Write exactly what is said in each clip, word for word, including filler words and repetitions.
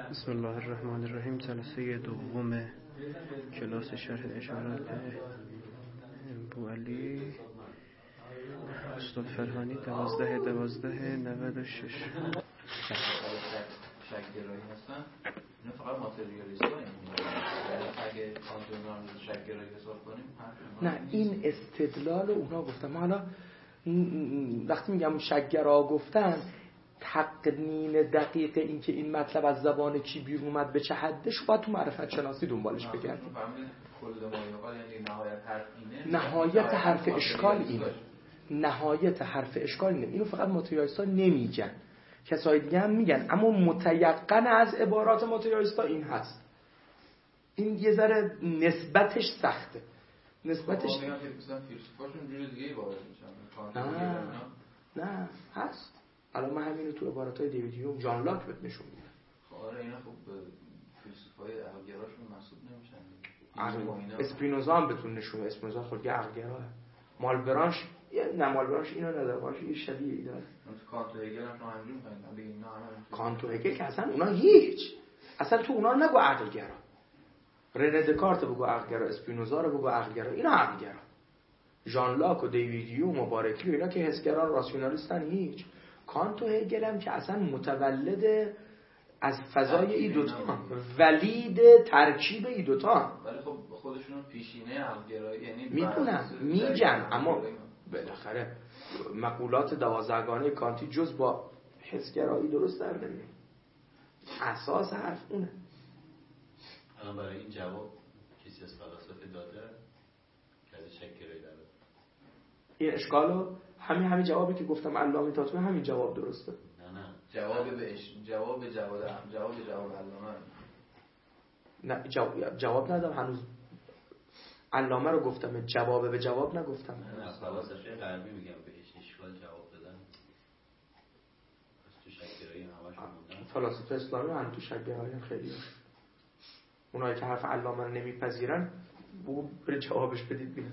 بسم الله الرحمن الرحیم. جلسه دوم کلاس شرح اشارات بوعلی استاد فرهانی دوازده دوازده نود و شش. شک‌گرایی هستن اینا فقط ماتریالیست ها، اگه کانتونا رو شک‌گرایی حساب کنیم نه، این استدلال اونا گفتن. ما حالا وقتی میگم شک‌گرا گفتن تقنین دقیق این که این مطلب از زبان کی بیرون اومد به چه حدش باید تو معرفت شناسی دنبالش بگردیم. نهایت حرف اشکال اینه. نهایت حرف اشکال اینه. اینو فقط ماتریالیستا نمیگن، کسای دیگه هم میگن، اما متیقن از عبارات ماتریالیستا این هست. این یه ذره نسبتش سخته. نسبتش میگن که مثلا فیلسوفاشون جور دیگه وارد میشن. نه نه هست. الان من همینو تو عباراتای دیوید هیوم، جان لاک بهت نشون میدم. خب آره اینا خب فیلسوفای عقل‌گراشون محسوب نمیشن. اسپینوزا هم بهتون نشون میده. اسپینوزا خود یه عقل‌گراه. مالبرانش نه، مالبرانش اینو نداره، باشه یه شبیه ای داره. کانت و هگل هم همینجوری میگن. ببین اینا همه کانت و هگل که اصلا اونا هیچ اصلا تو اونا نگو عقل‌گرا. رنه دکارت بگو عقل‌گرا، اسپینوزا رو بگو عقل‌گرا، اینا عقل‌گرا. ژان لاک و دیوید هیوم و بارکلی اینا که حسگران راسیونالیستن هیچ. کانت و هگل هم که اصلا متولد از فضای ای دوتا، ولید ترکیب ای دوتا. ولی خب خودشون پیشینه عقل‌گرایی یعنی میدونن میگن، اما بالاخره مقولات دوازدهگانه کانتی جز با حسگرایی درست در نمیاد. اساس حرف اونه. الان برای این جواب کسی از فلاسفه داده که از شک‌گرایی داره این اشکالو همین همین جوابی که گفتم علامه تاتوی همین جواب درسته. نه نه جواب به اش... جواب جواب جواب جواب علامه نه جواب جواب ندادم هنوز. علامه رو گفتم، جواب به جواب نگفتم. نه نه فلاسفه غربی میگم بهش اشکال جواب بدن. پس تو شک‌گرایی همشون موندن. فلاسفه اسلامی هم تو شک‌گرایی خیلی هست. اونایی که حرف علامه رو نمیپذیرن بگو بری جوابش بدید ببینم.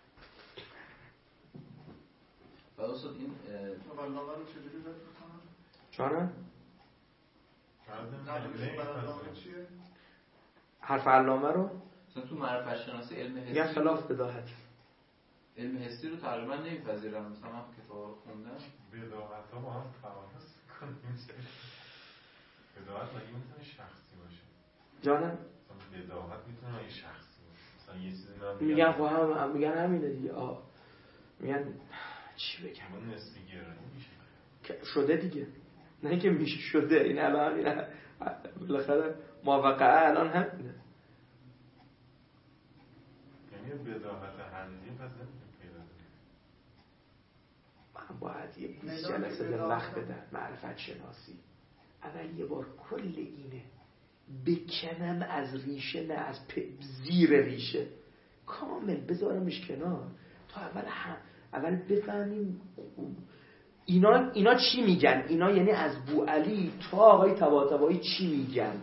فلسفه این علامه رو چجوری رد می‌کنن؟ جانم؟ علامه چیه؟ حرف علامه رو مثلا تو معرفت شناسی علم حسی میگن خلاف بداهت. علم حسی رو تقریبا نمیپذیرن. مثلا من کتابا رو خوندم بداهت ها با هم تماس کنیم. بداهت مگه میتونه شخصی باشه؟ جانم؟ بداهت میتونه مگه شخصی باشه؟ مثلا یه چیزی من میگن خب هم میگن همینه دیگه. آه میگن چی بگم؟ اون نسبی گرایی میشه که شده دیگه. نه که میشه شده. این الان این بالاخره موافقه الان همینه. یعنی بداهت حقیقی پس نمیتونه پیدا کنه. من باید یه بیست جلسه به وقت بدم معرفت شناسی. اول یه بار کل اینه بکنم از ریشه، نه از زیر ریشه، کامل بذارمش کنار تا اول هم اول بفهمیم اینا اینا چی میگن. اینا یعنی از بوعلی تا آقای طباطبایی چی میگن،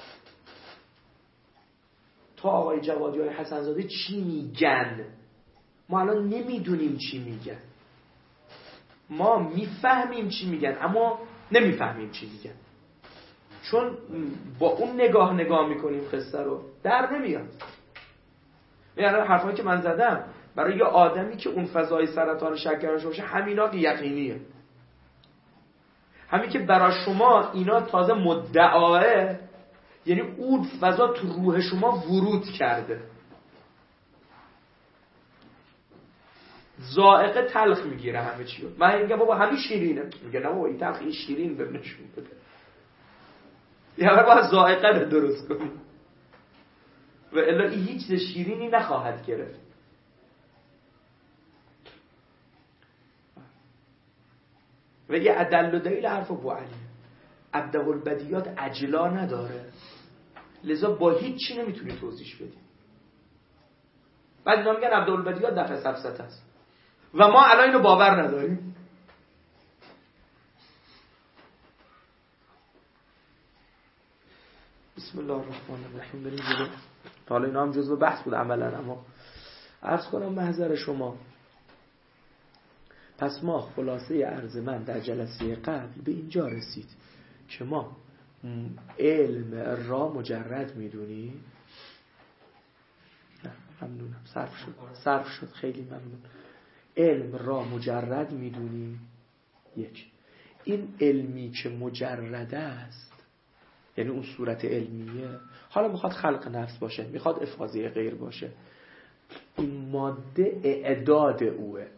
تا آقای جوادی های حسنزاده چی میگن. ما الان نمیدونیم چی میگن. ما میفهمیم چی میگن اما نمیفهمیم چی میگن، چون با اون نگاه نگاه میکنیم قصه رو در نمیاد. یعنی حرفایی که من زدم برای یه آدمی که اون فضای سرطان شکرش باشه همینا یقینیه. همین که برای شما اینا تازه مدعاه، یعنی اون فضا تو روح شما ورود کرده. ذائقه تلخ میگیره همه چی رو. من میگم بابا همین شیرینه، میگه نه بابا این تلخ، این شیرین ببینشون بده. یه بار باید ذائقه رو درست کنی و الا این هیچ چیز شیرینی نخواهد گرفت. و یه عدل و دلیل حرف بوعلی، ابدع البدیات اجلا نداره، لذا با هیچ چی نمیتونی توضیح بدی. بعد اینا میگن ابدع البدیات دفع سفسطه است و ما الان اینو باور نداریم. بسم الله الرحمن الرحیم. بریم جلو. حالا اینا هم جزو بحث بود عملا، اما عرض کنم محضر شما. پس ما خلاصه عرض من در جلسه قبل به اینجا رسید که ما علم را مجرد میدونی؟ نه ممنونم، صرف شد صرف شد خیلی ممنون. علم را مجرد میدونی؟ یک، این علمی که مجرده است، یعنی اون صورت علمیه، حالا میخواد خلق نفس باشه، میخواد افاضه غیر باشه، این ماده اعداد اوه.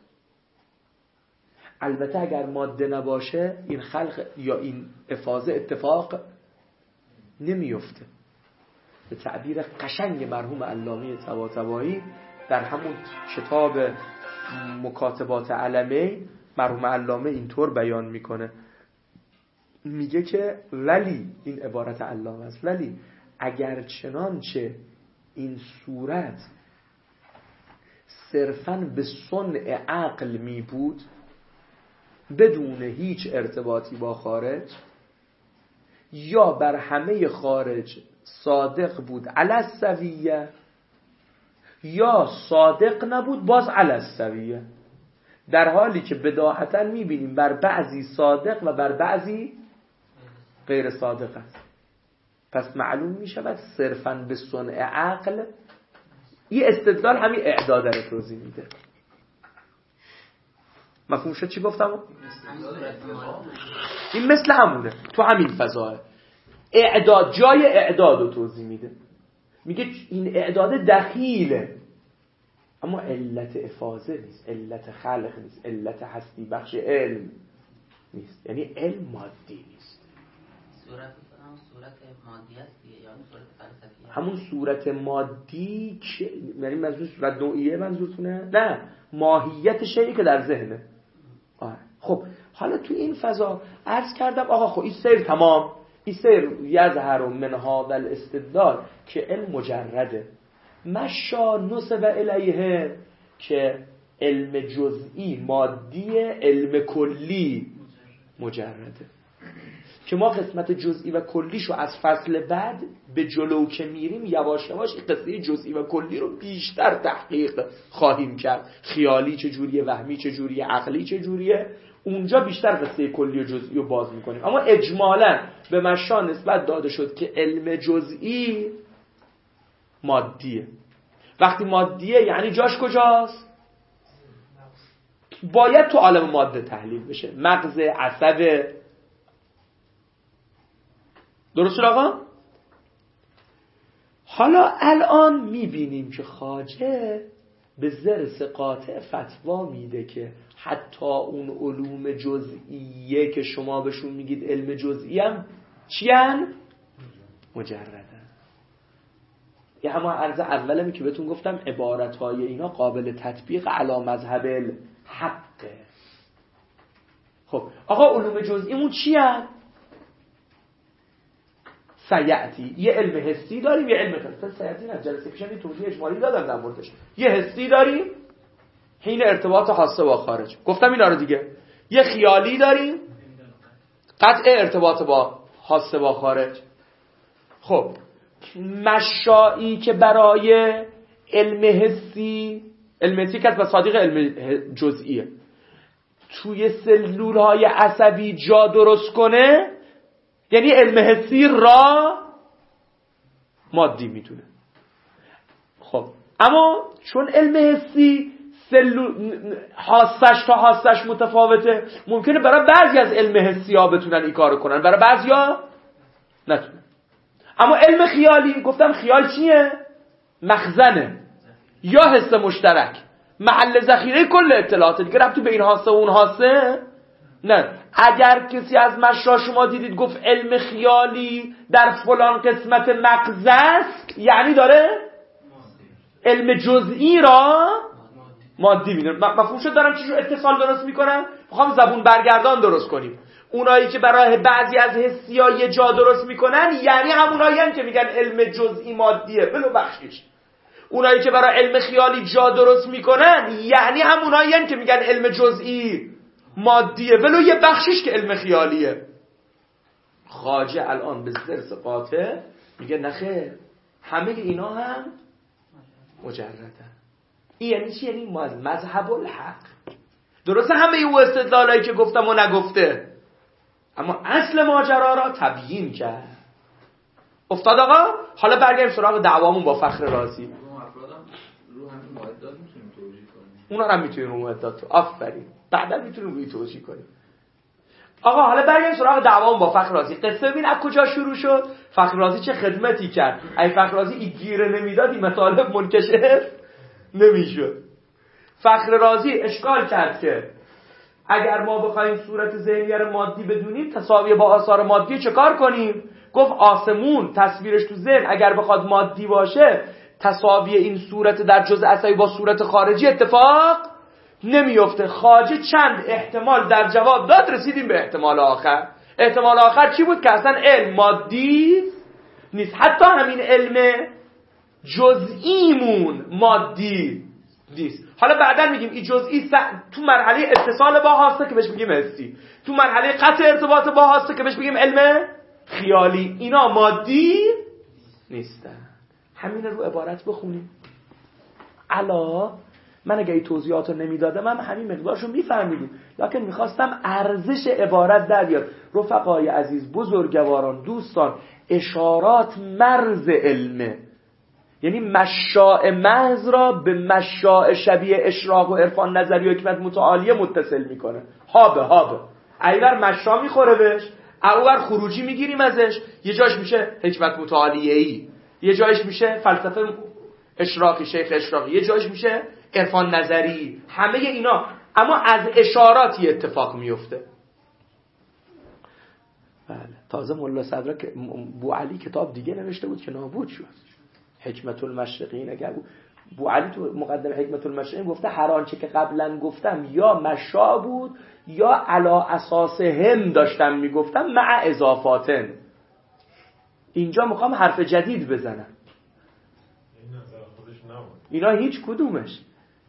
البته اگر ماده نباشه این خلق یا این افاضه اتفاق نمیفته. به تعبیر قشنگ مرحوم علامه طباطبایی در همون کتاب مکاتبات علمی، مرحوم علامه اینطور بیان میکنه، میگه که ولی، این عبارت علامه است، ولی اگر چنانچه این صورت صرفاً به صنع عقل می بود بدون هیچ ارتباطی با خارج، یا بر همه خارج صادق بود علی السویه، یا صادق نبود باز علی السویه، در حالی که بداهتا میبینیم بر بعضی صادق و بر بعضی غیر صادق است. پس معلوم میشود صرفاً به صنع عقل، این استدلال همین اعداد رو توضیح میده. مفهوم شد چی گفتم؟ این مثل همونه، تو همین فضاه اعداد، جای اعداد رو توضیح میده، میگه این اعداد دخیله اما علت افاضه نیست، علت خلق نیست، علت هستی بخش علم نیست، یعنی علم مادی نیست. صورت همون صورت مادی است دیگه، یا صورت فلسفی؟ همون صورت مادی که یعنی منظور صورت نوعیه منظورتونه؟ نه، ماهیت شیئی که در ذهنه. آره. خب حالا تو این فضا عرض کردم آقا خب این سیر تمام، این سیر یظهر من هذا الاستدلال که علم مجرده، مشا نسب الیه که علم جزئی مادی، علم کلی مجرده، که ما قسمت جزئی و کلیشو از فصل بعد به جلو که میریم یواش یواش قصه جزئی و کلی رو بیشتر تحقیق خواهیم کرد، خیالی چجوریه، وهمی چجوریه، عقلی چجوریه، اونجا بیشتر قصه کلی و جزئی رو باز میکنیم. اما اجمالاً به مشا نسبت داده شد که علم جزئی مادیه. وقتی مادیه یعنی جاش کجاست؟ باید تو عالم ماده تحلیل بشه، مغز، عصب. درست آقا؟ حالا الان میبینیم که خواجه به ضرس قاطع فتوا میده که حتی اون علوم جزئیه که شما بهشون میگید علم جزئی هم چی هن؟ مجردن. یه همه عرض اولمی که بهتون گفتم عبارتهای اینا قابل تطبیق علی مذهب الحقه. خب آقا علوم جزئیمون چی هن؟ سیعتی، یه علم حسی داریم، یه علم خیلی سیعتی نه، جلسه پیشم یه توضیح اجمالی دادم در موردش. یه حسی داریم حین ارتباط حاسه با خارج، گفتم اینا رو دیگه. یه خیالی داریم قطع ارتباط با حاسه با خارج. خب مشایی که برای علم حسی، علم حسی که از صادق علم جزئیه، توی سلولهای عصبی جا درست کنه، یعنی علم حسی را مادی میدونه. خب اما چون علم حسی سلول حاسش تا حاسش متفاوته، ممکنه برای بعضی از علم حسی ها بتونن این کارو کنن، برای بعضی ها نتونن. اما علم خیالی، گفتم خیال چیه؟ مخزنه یا حس مشترک، محل ذخیره کل اطلاعات دیگه، ربطی به این حاسه و اون حاسه نه. اگر کسی از مشا شما دیدید گفت علم خیالی در فلان قسمت مغز است، یعنی داره علم جزئی را مادی میدونه. مفهوم شد دارم چیزو اتصال درست میکنم؟ میخوام زبون برگردان درست کنیم. اونایی که برای بعضی از حسی‌ها یه جا درست میکنن یعنی همونایی هم که میگن علم جزئی مادیه ولو بخشش. اونایی که برای علم خیالی جا درست میکنن یعنی همونایی هم که میگن علم جزئی مادیه ولو یه بخشش که علم خیالیه. خواجه الان به ضرس قاطع میگه نخیر، همه اینا هم مجردن. این یعنی چی؟ یعنی مذهب الحق. درسته همه اون استدلالایی که گفتم و نگفته، اما اصل ماجرا را تبیین کرد. افتاد آقا؟ حالا برگردیم سراغ دعوامون با فخر رازی. اون افرادم رو همین معدات میتونیم توجیه کنیم. اونا رو هم میتونیم رو معدات. آفرین. بعدا میتونیم روی توجیه کنیم. آقا حالا برگردیم سراغ دعوامون با فخر رازی. قصه ببین از کجا شروع شد؟ فخر رازی چه خدمتی کرد؟ اگه فخر رازی این گیره نمیداد این مطالب منکشف نمیشد. فخر رازی اشکال کرد که اگر ما بخوایم صورت ذهنی مادی بدونیم تساوی با آثار مادی چه کار کنیم؟ گفت آسمون تصویرش تو ذهن اگر بخواد مادی باشه تساوی این صورت در جزء عصبی با صورت خارجی اتفاق نمیفته. خواجه چند احتمال در جواب داد، رسیدیم به احتمال آخر. احتمال آخر چی بود؟ که اصلا علم مادی نیست، حتی همین علم جزئیمون مادی نیست. حالا بعدا میگیم این جزئی تو مرحله اتصال با هاسته که بهش میگیم حسی، تو مرحله قطع ارتباط با هاسته که بهش میگیم علم خیالی. اینا مادی نیستن. همین رو عبارت بخونیم. علا من اگه این توضیحات رو نمیدادم هم همین مقدارشو میفهمیدیم، لکن میخواستم ارزش عبارت در بیاد. رفقای عزیز، بزرگواران، دوستان، اشارات مرز علمه، یعنی مشاء محض را به مشاء شبیه اشراق و عرفان نظری و حکمت متعالیه متصل میکنه. هابه هابه ایور مشا میخوره بهش، اوور خروجی میگیریم ازش، یه جاش میشه حکمت متعالیه ای، یه جایش میشه فلسفه اشراقی شیخ اشراقی، یه جایش میشه عرفان نظری. همه اینا اما از اشاراتی اتفاق میفته. بله. تازه ملا صدرا که بو علی کتاب دیگه نوشته بود که نابود شد، حکمت المشرقین. اگر بو علی تو مقدمه حکمت المشرقین گفته هر آنچه که قبلا گفتم یا مشا بود یا علا اساس هم داشتم میگفتم مع اضافاتن. اینجا میخوام حرف جدید بزنم. این نظر خودش نبود. اینا هیچ کدومش.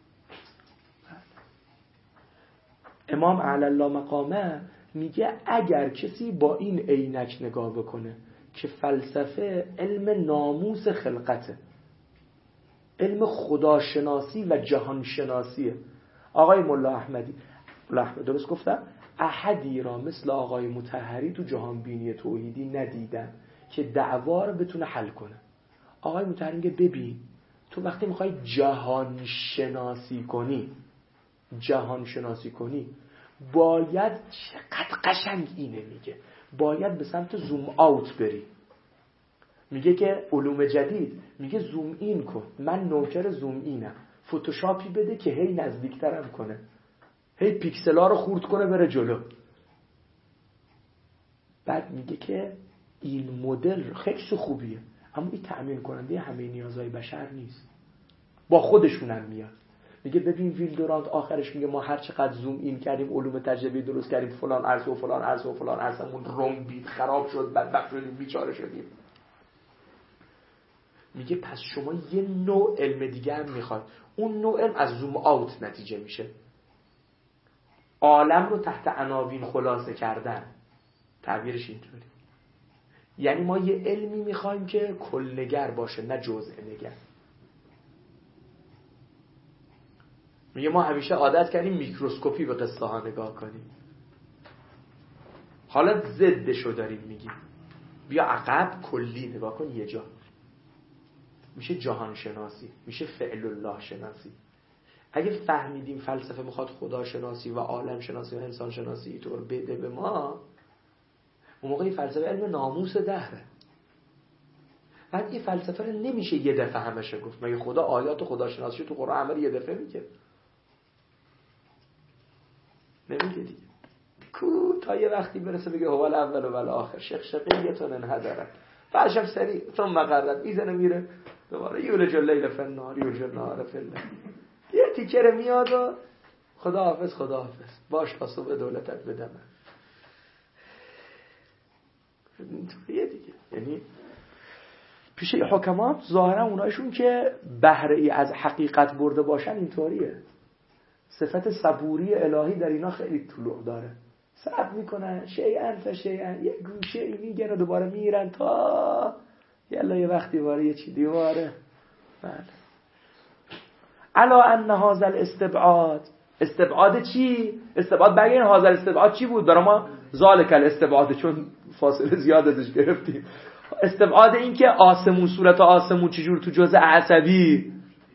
امام اعلی الله مقامه میگه اگر کسی با این عینک نگاه بکنه که فلسفه علم ناموس خلقته، علم خداشناسی و جهانشناسیه. آقای ملا احمدی، ملا احمد درست گفتم، احدی را مثل آقای مطهری تو جهانبینی توحیدی ندیدن که دعوا رو بتونه حل کنه. آقای مطهری میگه ببین تو وقتی میخوای جهانشناسی کنی جهانشناسی کنی باید، چقدر قشنگ اینه میگه، باید به سمت زوم آوت بری. میگه که علوم جدید میگه زوم این کن، من نوکر زوم اینم، فتوشاپی بده که هی نزدیکترم کنه، هی پیکسلا رو خورد کنه بره جلو. بعد میگه که این مدل خیلی خوبیه اما این تأمین کننده همه نیازهای بشر نیست، با خودشونم میاد. میگه ببین ویلدورانت آخرش میگه ما هر چقدر زوم این کردیم علوم تجربی درست کردیم فلان عرصه و فلان عرصه و فلان عرصه‌مون رنبید، خراب شد، بدبخت شدیم، بیچاره شدیم. میگه پس شما یه نوع علم دیگه هم میخواد، اون نوع علم از زوم آوت نتیجه میشه، عالم رو تحت عناوین خلاصه کردن. تعبیرش اینطوری، یعنی ما یه علمی میخوایم که کلنگر باشه نه جزء نگر. میگه ما همیشه عادت کردیم میکروسکوپی به قصه ها نگاه کنیم، حالا ضدشو داریم میگیم بیا عقب کلی نگاه کن. یه جا میشه جهان شناسی، میشه فعل الله شناسی. اگه فهمیدیم فلسفه میخواد خدا شناسی و عالم شناسی و انسان شناسی طور بده به ما، اون موقع این فلسفه علم ناموس دهره. بعد این فلسفه رو نمیشه یه دفعه همشه گفت. مگه خدا آیات خدا شناسی تو قرآن همه یه دفعه میگه؟ نمیگه دیگه. کو تا یه وقتی برسه بگه هو الاول و الاخر شیخ شقیتون انحدرت فرشم سریع ثم قررت میزنه میره دوباره یولج اللیل فی النهار یولج النهار فی اللیل. یه تیکر میاد و خدا حافظ خدا حافظ باش تا صبح دولتت بدم. اینطوریه دیگه. یعنی پیش حکمات ظاهرا اونایشون که بهره ای از حقیقت برده باشن اینطوریه. صفت صبوری الهی در اینا خیلی طلوع داره. صبر میکنن شیئا فشیئا، یه گوشه ای میگن و دوباره میرن تا یلا یه وقتی واره یه چی دیواره. بله. الا ان هذا الاستبعاد، استبعاد چی؟ استبعاد بگین هذا الاستبعاد چی بود؟ برای ما ذالک الاستبعاد، چون فاصله زیاد ازش گرفتیم. استبعاد این که آسمون صورت آسمون چجور تو جزء عصبی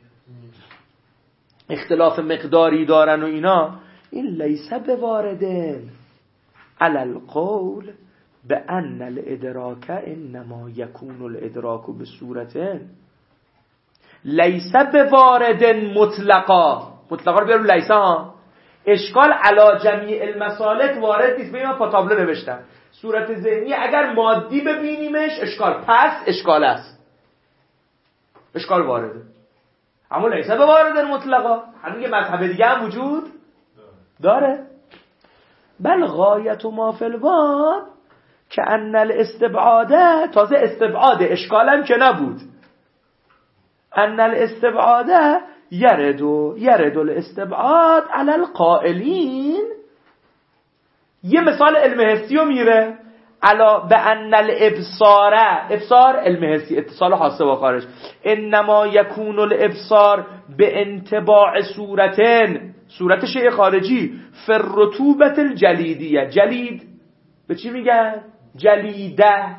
اختلاف مقداری دارن و اینا، این لیس بواردن علی القول بأن الادراک انما یکون الادراک بصورتين، لیس بواردن مطلقا. مطلقا رو بیارو لیس ها، اشکال علی جمیع المسالک وارد نیست. ببین من پا تابلو نوشتم صورت ذهنی اگر مادی ببینیمش اشکال، پس اشکال است، اشکال وارده. اما لیس بواردن مطلقا، همین یه مذهب دیگه هم وجود داره. بل غایت ما فی الباب که ان الاستبعاده، تازه استبعاده اشکالم که نبود، ان الاستبعاده یرد و یرد الاستبعاد علی القائلین. یه مثال علم حسی رو میره علا به ان الابصاره، ابصار علم حسی اتصال حاسه با خارج، انما یکون الابصار به انطباع صورتن، صورت شیء خارجی، فر رطوبت الجلیدیه. جلید به چی میگن؟ جلیده.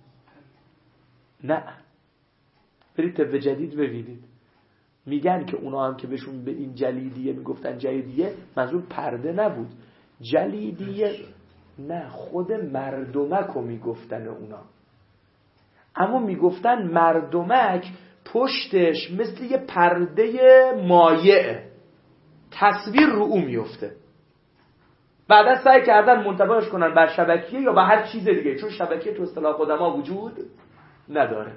نه برید طب جدید ببینید، میگن که اونا هم که بهشون به این جلیدیه میگفتن جلیدیه، منظور پرده نبود، جلیدیه نه خود مردمک رو میگفتن اونا. اما میگفتن مردمک پشتش مثل یه پرده مایع، تصویر رو اون میفته. بعدا سعی کردن منطبقش کنن بر شبکیه یا بر هر چیز دیگه، چون شبکیه تو اصطلاح قدما وجود نداره.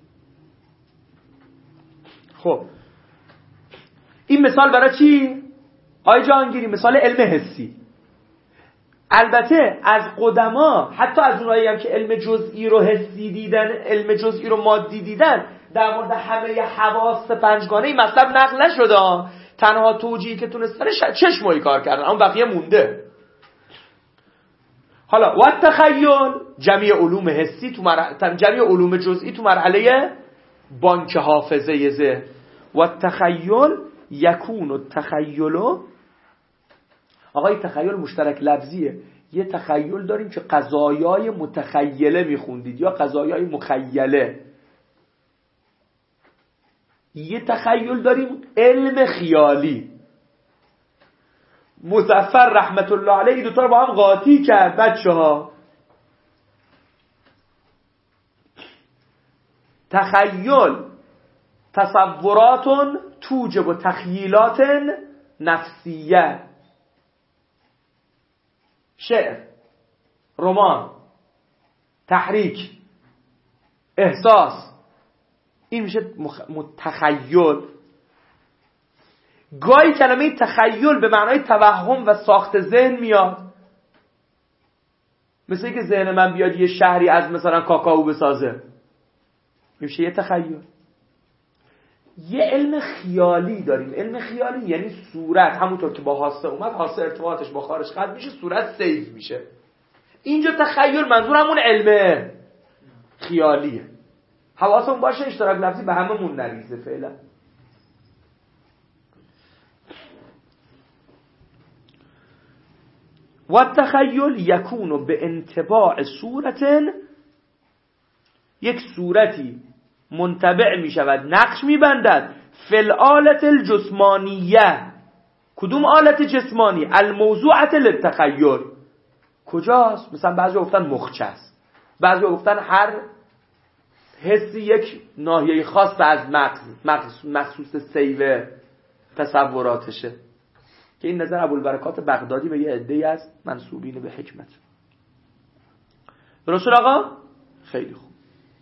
خب این مثال برای چی؟ آی جهانگیری مثال علم حسی. البته از قدما، حتی از اونایی هم که علم جزئی رو حسی دیدن، علم جزئی رو مادی دیدن، در مورد همه حواس پنجگانه مطلب نقل نشده. تنها توجیهی که تونستن چشمایی کار کردن، اما بقیه مونده. حالا و تخیل، جمعی علوم حسی تو مرحله، جمعی علوم جزئی تو مرحله بانک حافظه ذهن. و تخیل یکون و تخیلو، آقای تخیل مشترک لفظیه. یه تخیل داریم که قضایای متخیله میخوندید یا قضایای مخیله. یه تخیل داریم علم خیالی. مظفر رحمت الله علیه دوتا رو با هم قاطی کرد بچه ها. تخیل تصورات توجب و تخیلات نفسیه، شعر، رمان، تحریک، احساس، این میشه مخ... تخیل. گاهی کلمه تخیل به معنای توهم و ساخت ذهن میاد، مثل اینکه ذهن من بیاد یه شهری از مثلا کاکائو بسازه، میشه یه تخیل. یه علم خیالی داریم. علم خیالی یعنی صورت، همونطور که با حاسه اومد، حاسه ارتباطش با خارج قطع میشه، صورت سیو میشه. اینجا تخیل منظور همون علم خیالیه. حواسمون باشه اشتراک لفظی به هممون نریزه فعلا. و التخیل یکون به انطباع صورتن، یک صورتی منطبع می شود، نقش می بندد فی الآلة الجسمانیه. کدوم آلت جسمانی؟ الموضوعة للتخیل. کجاست؟ مثلا بعضی گفتن مخچه است، بعضی گفتن هر حسی یک ناحیه خاص از مغز مخصوص سیو تصوراتشه، که این نظر ابوالبرکات بغدادی به یه عده‌ای از منسوبین به حکمت. درست آقا؟ خیلی خوب.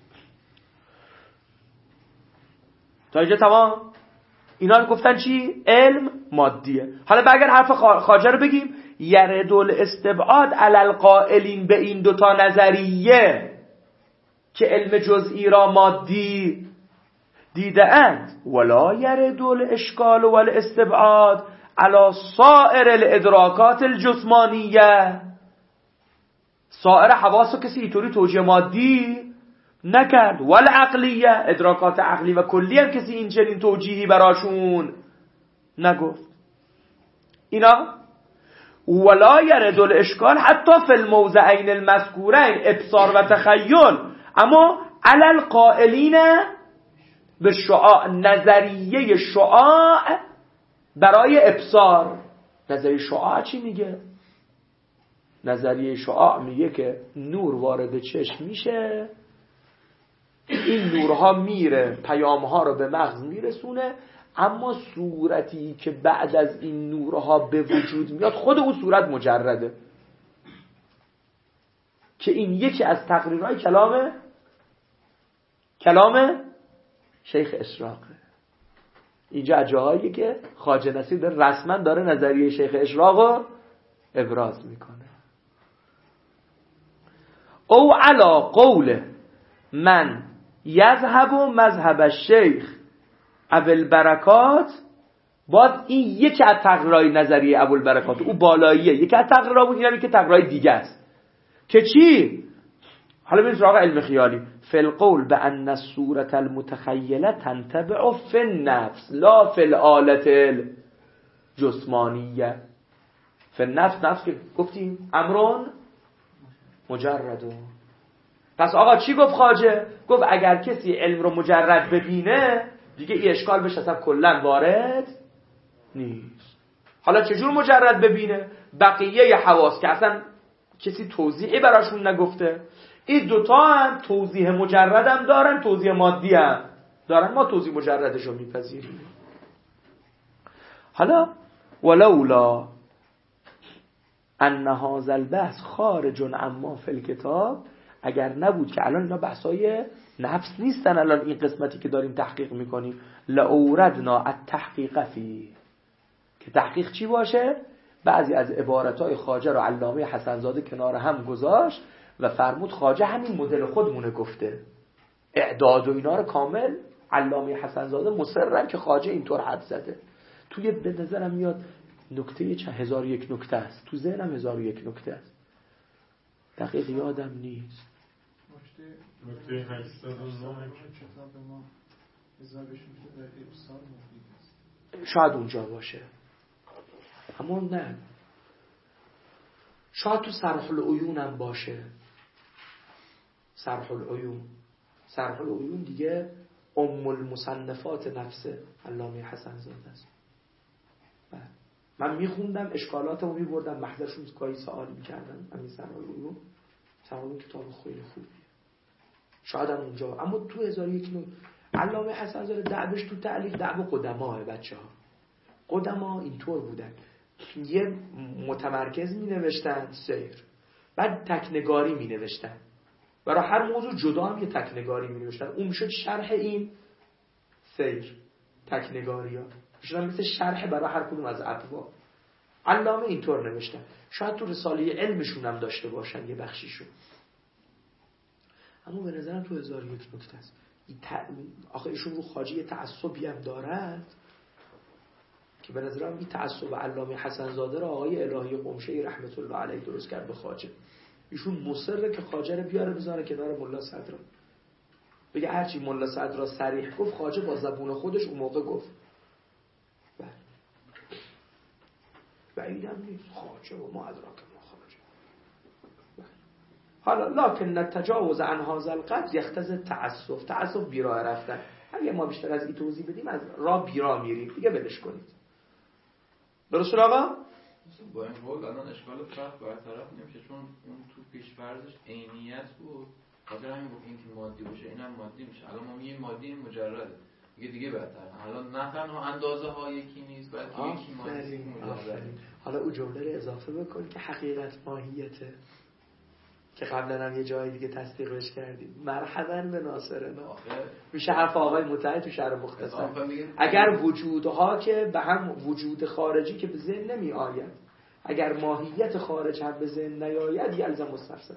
تا اینجا تمام. اینا رو گفتن چی؟ علم مادیه. حالا اگر حرف خواجه رو بگیم، یرد الاستبعاد علی القائلین، به این دوتا نظریه که علم جزئی را مادی دیده اند، ولا یرد الاشکال و الاستبعاد علی سائر الادراکات الجسمانیه. سائر حواس کسی اینطوری توجیه مادی نکرد، ول عقلیه، ادراکات عقلی و کلی هم کسی این چنین توجیهی براشون نگفت. اینا ولا یرد الاشکال حتی فی الموضعین المذکورین، ابصار و تخیل، اما علل قائلین به شعاع، نظریه شعاع برای ابصار. نظریه شعاع چی میگه؟ نظریه شعاع میگه که نور وارد چشم میشه، این نورها میره پیامها رو به مغز میرسونه، اما صورتی که بعد از این نورها به وجود میاد خود اون صورت مجرده، که این یکی از تقریرهای کلام کلام شیخ اشراقه. اینجا جاهایی که خواجه نصیر داره رسما داره نظریه شیخ اشراق رو ابراز میکنه. او علا قول من یذهب مذهب الشیخ ابوالبرکات، باز این یکی از تقریرهای نظریه ابوالبرکات، او بالاییه، یکی از تقریرها بود، اینم که تقریرهای دیگه است که چی؟ حالا بریم سراغ علم خیالی. فی القول بان الصورة المتخیله تنتبع فی النفس لا فی الآلة الجسمانیه. فی النفس، نفس که گفتیم امرون مجردون. پس آقا چی گفت خواجه؟ گفت اگر کسی علم رو مجرد ببینه دیگه ای اشکال بهش اصلا کلن وارد نیست. حالا چجور مجرد ببینه؟ بقیه حواس که اصلا کسی توضیحی براشون نگفته، این دوتا هم توضیح مجرد هم دارن، توضیح مادی هم دارن، ما توضیح مجردش رو میپذیریم. حالا ولولا ان هذا البحث خارج عما فی الکتاب، اگر نبود که الان اینا بحثای نفس نیستن، الان این قسمتی که داریم تحقیق میکنیم، لأوردنا التحقیق فی، که تحقیق چی باشه؟ بعضی از عبارتهای خواجه رو علامه حسنزاده کنار هم گذاشت و فرمود خواجه همین مدل خودمونه گفته، اعداد و اینا رو کامل علامه حسنزاده مصرن که خواجه اینطور حد زده. توی به نظرم میاد نکته چه هزار یک نکته است، تو ذهنم هزار یک نکته است، دقیق یادم نیست. نکته هشتصد و نه کتاب ما حسابش میشه در ارسال مفید است. شاید اونجا باشه، اما نه، شاید تو صرح العیون هم باشه. صرح العیون، صرح العیون دیگه ام المصنفات نفس علامه حسنزاده است. من میخوندم اشکالاتمو میبردم محضرشون گاهی سوال میکردم. همین صرح العیون، صرح العیون کتاب خیلی خوبیه، شاید هم اونجا. اما تو هزار و یک نو علامه حسنزاده دعوش تو تعلیق دعو قدماه، بچه ها قدما اینطور بودن، یه متمرکز می نوشتن سیر، بعد تکنگاری می نوشتن، برای هر موضوع جدا هم یه تکنگاری می نوشتن، اون میشد شرح این سیر. تکنگاری ها میشدن مثل شرح برای هر کدوم از ابواب. علامه اینطور نوشتن، شاید تو رساله علمشون هم داشته باشن یه بخشیشون، اما به نظرم تو هزار یک نکته است. آخه ایشون رو خواجه یه تعصبی هم دارد که به نظرم این تعصب علامه حسنزاده را آقای الهی قمشه‌ای رحمت الله علیه درست کرد به خواجه. ایشون مصره که خواجه رو بیاره بذاره کنار ملا صدرا، بگه هرچی ملا صدرا صریح گفت خواجه با زبون خودش اون موقع گفت. بله بعیدم نیست خواجه و ما ادراک ما خواجه. حالا لکن التجاوز عن هذا القدر یختضی تعسف، تعسف بیراه رفتن. اگه ما بیشتر از این توضیح بدیم از راه بیراه میریم، دیگه ولش کنید. درست آقا؟ با این قول الان اشکال فرق برطرف نمیشه، چون اون تو پیش‌فرضش عینیت بود، خاطر همین بود این که مادی باشه اینم مادی میشه. الان ما میگیم مادی این مجرده دیگه، دیگه بهتره. الان نه تنها اندازه ها یکی نیست، بلکه یکی مادی مجرده. حالا اون جمله رو اضافه بکن که حقیقت ماهیته، که قبلا هم یه جای دیگه تصدیقش کردیم. مرحبا به ناصرنا، میشه حرف آقای متحد تو شرح مختصر. اگر وجودها که به هم وجود خارجی که به ذهن نمی آید، اگر ماهیت خارج هم به ذهن نیاید یلزم مستفسد.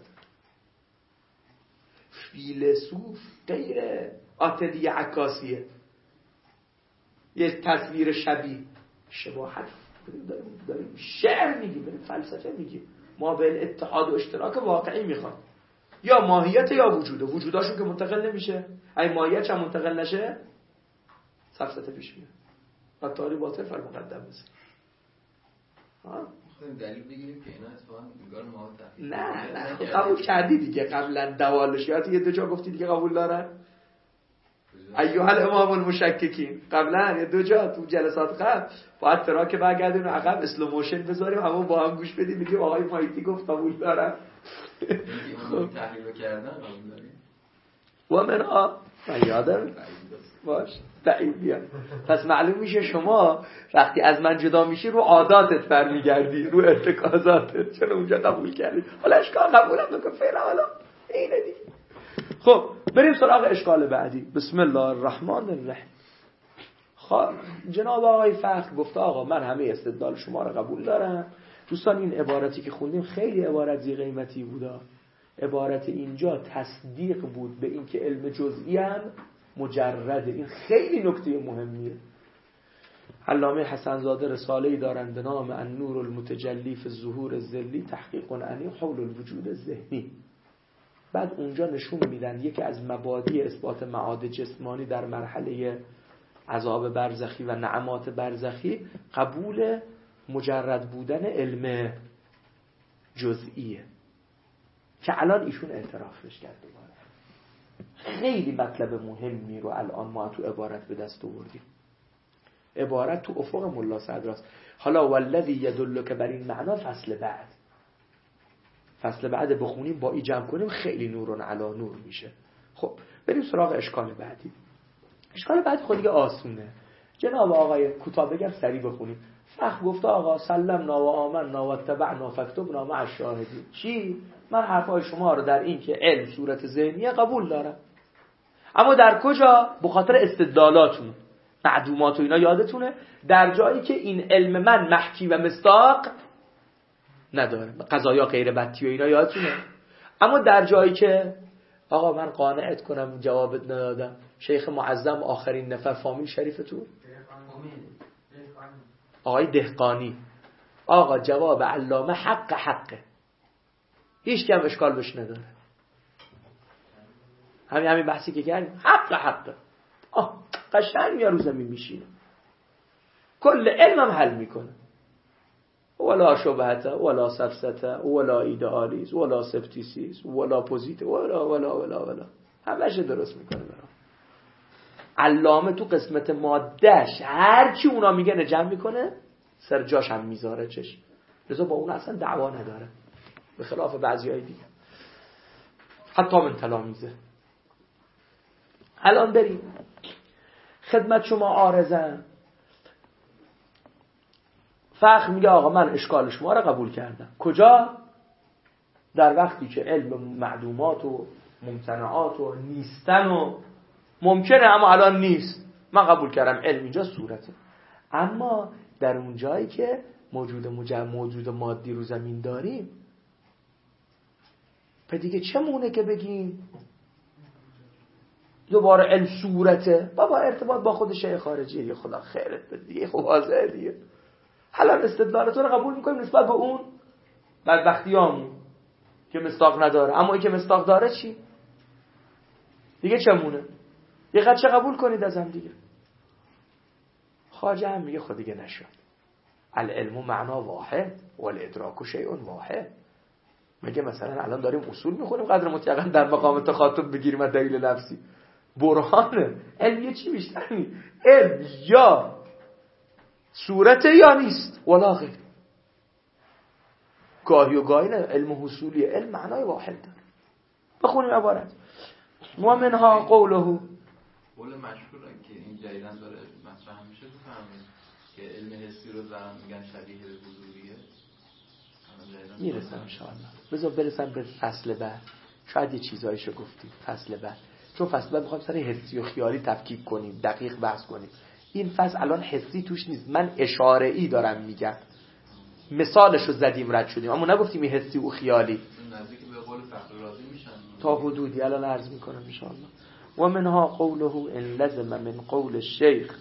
فیلسوف غیر آتلیه عکاسیه، یه تصویر شبیه شباهت داریم، داریم شعر میگیم، داریم فلسفه میگیم، ما به اتحاد و اشتراک واقعی میخواد، یا ماهیت یا وجوده. وجوداشون که منتقل نمیشه، اگه ماهیت هم منتقل نشه سفسطه پیش میاد و تاری باطل فر مقدم بسید. دلیل بگیریم که اینا اتفاقا انگار ما تحقیق نه نه قبول کردی دیگه. قبلا دوالشیات یه دو جا گفتی دیگه قبول دارن. ایها الامام المشککین قبلا یه دو جا تو جلسات قبل باید تراک برگردیم و عقب اسلو موشن بذاریم همون با هم گوش بدیم بگیم آقای مایتی گفت قبول دارن. خب تحلیل کردن قبول داریم و من آ من یادم باش بعید بیاد. پس معلوم میشه شما وقتی از من جدا میشی رو عاداتت برمیگردی، رو ارتکازاتت، چون اونجا قبول کردی. حالا اشکال قبولم بکن فعلا حالا اینه دیگه. خب بریم سراغ اشکال بعدی. بسم الله الرحمن الرحیم. خب جناب آقای فخر گفته آقا من همه استدلال شما رو قبول دارم. دوستان این عبارتی که خوندیم خیلی عبارت ذی قیمتی بوده. عبارت اینجا تصدیق بود به این که علم جزئی هم مجرده. این خیلی نکته مهمیه. علامه حسن زاده رساله‌ای دارند به نام النور المتجلی فی الظهور الظلی تحقیق عنی حول الوجود الذهنی. بعد اونجا نشون میدن یکی از مبادی اثبات معاد جسمانی در مرحله عذاب برزخی و نعمات برزخی قبول مجرد بودن علم جزئیه که الان ایشون اعترافش کرده. خیلی مطلب مهمی رو الان ما تو عبارت به دست آوردیم. عبارت تو افق ملا صدراست. حالا والذی یدلک بر این معنا فصل بعد فصل بعد بخونیم با ای جمع کنیم خیلی نورون علا نور میشه. خب بریم سراغ اشکال بعدی. اشکال بعدی خود دیگه آسونه. جناب آقای کوتاه بگم سریع بخونیم. فخر گفته آقا سلمنا و آمنا و اتبعنا فاکتبنا مع الشاهدین. چی؟ من حرفای شما رو در این که علم صورت ذهنیه قبول دارم، اما در کجا؟ به خاطر استدلالاتون معدومات و اینا یادتونه، در جایی که این علم من محکی و مصداق نداره، قضایا غیر بطی و اینا یادتونه. اما در جایی که آقا من قانعت کنم جوابت ندادم، شیخ معظم آخرین نفر فامیل شریفتون آقای دهقانی، آقا جواب علامه حق حقه، هیچ کم اشکال بش نداره. همین همین بحثی که کردیم حق حقه. آه قشنگ یا رو زمین میشینه، کل علمم حل میکنه. ولا شبهته ولا سفسته ولا ایدئالیز ولا سپتیسیز ولا پوزیت ولا ولا ولا ولا همه‌اش درست میکنه برام. علامه تو قسمت مادهش هر چی اونا میگن جمع میکنه، سر جاش هم میذاره چش. لذا با اون اصلا دعوا نداره، به خلاف بعضیای دیگه حتی من تلامیزه. الان بریم خدمت شما عارضم. فخر میگه آقا من اشکال شما را قبول کردم. کجا؟ در وقتی که علم معدومات و ممتنعات و نیستن و ممکنه اما الان نیست، من قبول کردم علم اینجا صورته. اما در اون جایی که موجود مجرد موجود مادی رو زمین داریم، پس دیگه چه مونه که بگیم دوباره علم صورته؟ بابا ارتباط با خود شیء خارجیه، یه خدا خیرت بده دیگه، خب واضحه دیگه. حالا استدلالتون رو قبول میکنیم نسبت به اون بدبختیامون که مصداق نداره، اما این که مصداق داره چی؟ دیگه چمونه؟ یه قدچه قبول کنید ازم دیگه. خواجه هم میگه خود دیگه نشد. العلم معنا واحد والادراک شیء واحد. میگه مثلا الان داریم اصول میخونیم قدر مطلقاً در مقام تخاطب بگیریم از دلیل لفظی. برهانه علم یه چی بیشتر نیست، علم یا صورت یا نیست ولا غیر. گاهی و گاهی نه، علم حصولی، علم معنای واحد داره. بخونیم عبارت. و منها قوله، قول مشهور که این جدیدن داره مطرح میشه بفهمید که علم حسی رو دارن میگن شبیه به حضوریه. میرسم انشاءالله. بذار برسم به فصل بعد، شاید یه چیزایشو گفتیم فصل بعد، چون فصل بعد میخوایم سر حسی و خیالی تفکیک کنیم، دقیق بحث کنیم. این فصل الان حسی توش نیست، من اشاره ای دارم میگم، مثالشو زدیم رد شدیم، اما نگفتیم این حسی و خیالی. نزدیک به قول فخر رازی میشن تا حدودی الان عرض میکنم انشاءالله. و منها قوله ان لزم من قول الشیخ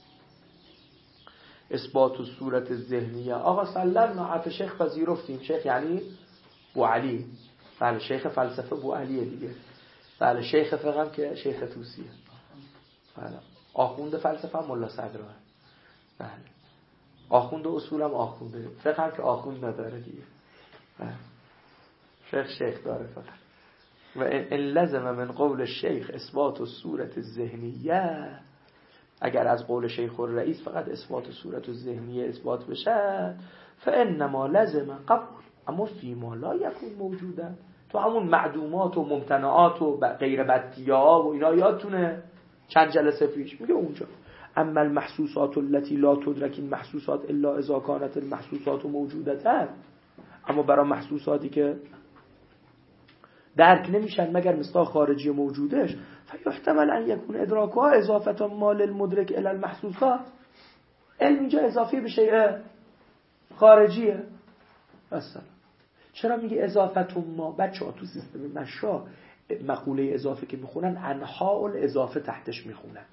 اثبات صورت ذهنیه. آقا سلمنا حرف شیخ پذیرفتیم. شیخ یعنی بو علی، بله شیخ فلسفه بو علیه دیگه، بله شیخ فقه هم که شیخ توسیه، بله آخوند فلسفه هم ملا صدرا، بله آخوند اصولم آخونده، فقه هم که آخوند نداره دیگه، فقه شیخ داره فقط. و ان لزم من قول الشیخ اثبات الصورت الذهنیه، اگر از قول شیخ الرئیس فقط اثبات صورت الذهنیه اثبات بشه، فانما لزم قبول، اما فیما لا یکون موجوده، تو همون معدومات و ممتنعات و غیر بدیعا و اینا یادتونه چند جلسه پیش میگه اونجا اما المحسوسات التي لا تدرك المحسوسات الا اذا كانت المحسوسات موجودتن، اما برای محسوساتی که درک نمیشن مگر مثل خارجی موجودش، فیحتمل ان یکون ادراکها اضافه ما للمدرک الى المحسوسات، علم اینجا اضافی به شیء خارجیه. مثلا چرا میگه اضافه ما؟ بچه‌ها تو سیستم مشا مقوله اضافه که میخونن انحاء الاضافه تحتش میخونن،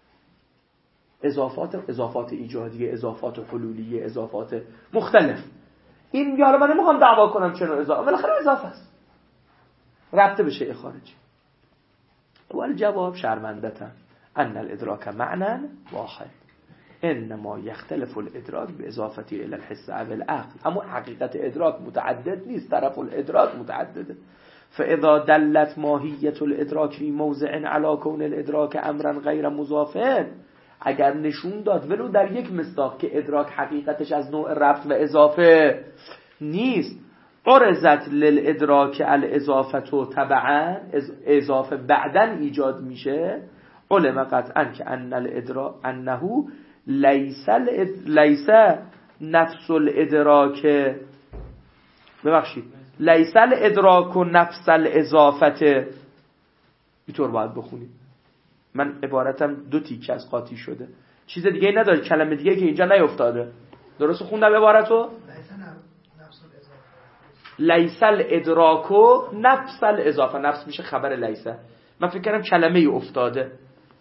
اضافات اضافات ایجادیه، اضافات حلولیه، اضافات مختلف. این میگه حالا من نمیخوام دعوا کنم چرا اضافه، بالاخره اضافه است، ربط به شیء خارجی. ولی جواب شرمندتن ان الادراک معنی واحد انما یختلف الادراک باضافتی الى الحس او العقل، اما حقیقت ادراک متعدد نیست، طرف الادراک متعدده. فاذا دلت ماهیت الادراک فی موضع علی کون الادراک امرا غیر مضاف، اگر نشون داد ولو در یک مصداق که ادراک حقیقتش از نوع ربط و اضافه نیست، عرضت للادراک الاضافه تبعا، اضافه بعداً ایجاد میشه، علم قطعا که ان الادراک انه لیس لیس نفس الادراک، ببخشید لیس الادراک و نفس الاضافه، اینطور باید بخونید. من عبارتم دو تیکه از قاطی شده، چیز دیگه نداره، کلمه دیگه که اینجا نیفتاده. درست خوندم عبارتو؟ لیس الادراک و نفس الاضافه، نفس میشه خبر لیسه، من فکر کردم کلمه ای افتاده،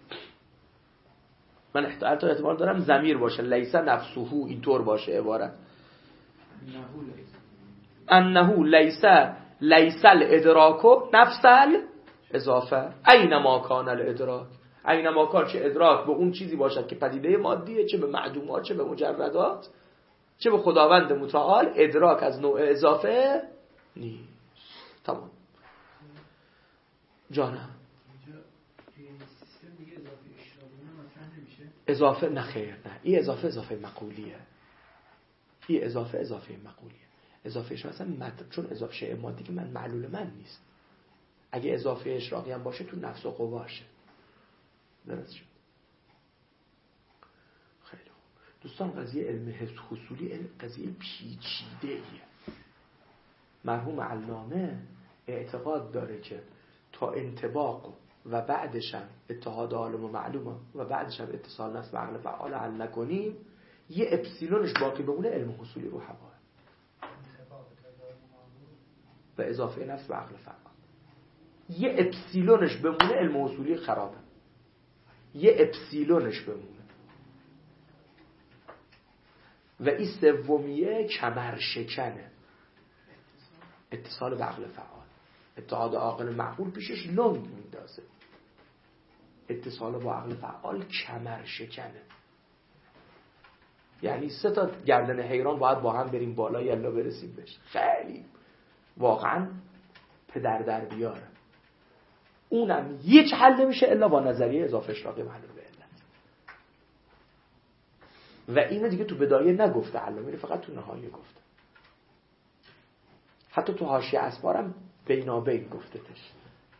من حتی احتمال دارم ضمیر باشه، لیس نفسه، اینطور باشه عبارت، انه لیس لیس الادراک و نفس الاضافه اینما کان الادراک، اینما کان چه ادراک به اون چیزی باشد که پدیده مادیه، چه به معدومات، چه به مجردات، چه به خداوند متعال، ادراک از نوع اضافه نیست. تمام جانم. اضافه نه خیر، نه این اضافه اضافه مقولیه، این اضافه اضافه مقولیه، اضافه اش مثلا مد... چون اضافه شیء مادی که من معلول من نیست، اگه اضافه اشراقی هم باشه تو نفس و قواشه. درست شد. خیلی خوب دوستان، قضیه علم حصولی علم قضیه پیچیده ایه. مرحوم علامه اعتقاد داره که تا انطباق و بعدش هم اتحاد عالم و معلومه و بعدش هم اتصال نفس و عقل فعال حل نکنیم، یه اپسیلونش باقی بمونه علم حصولی رو هوا و اضافه نفس و عقل فعال، یه اپسیلونش بمونه علم حصولی خرابه، یه اپسیلونش بمونه. و این سومیه کمر شکنه، اتصال به عقل فعال، اتحاد عاقل معقول پیشش لنگ میندازه، اتصال با عقل فعال کمر شکنه. یعنی سه تا گردن حیران باید با هم بریم بالا یلا برسیم بهش، خیلی واقعا پدر در بیاره. اونم هیچ حل نمیشه الا با نظریه اضافه اشراقی معلوم به علت. و اینو دیگه تو بدایه نگفته علامه، فقط تو نهایه گفته. حتی تو حاشیه اسبارم بینابین گفته تش.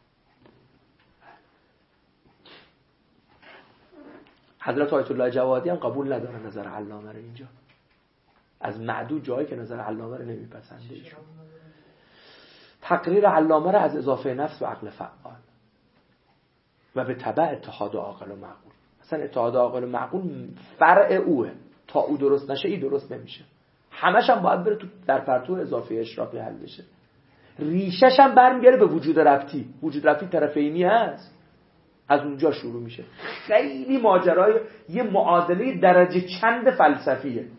حضرت آیت الله جوادی هم قبول نداره نظر علامه رو اینجا، از معدود جایی که نظر علامه رو نمیپسنده ایشون. تقریر علامه رو از اضافه نفس و عقل فعال و به تبع اتحاد عاقل و معقول. مثلا اتحاد عاقل و معقول فرع اوه، تا او درست نشه ای درست نمیشه، همش هم باید بره تو در پرتو اضافه اشراقی حل بشه. ریشش هم برمیگره به وجود ربطی، وجود ربطی طرفینی هست، از اونجا شروع میشه. خیلی ماجرای یه معادله درجه چند فلسفیه.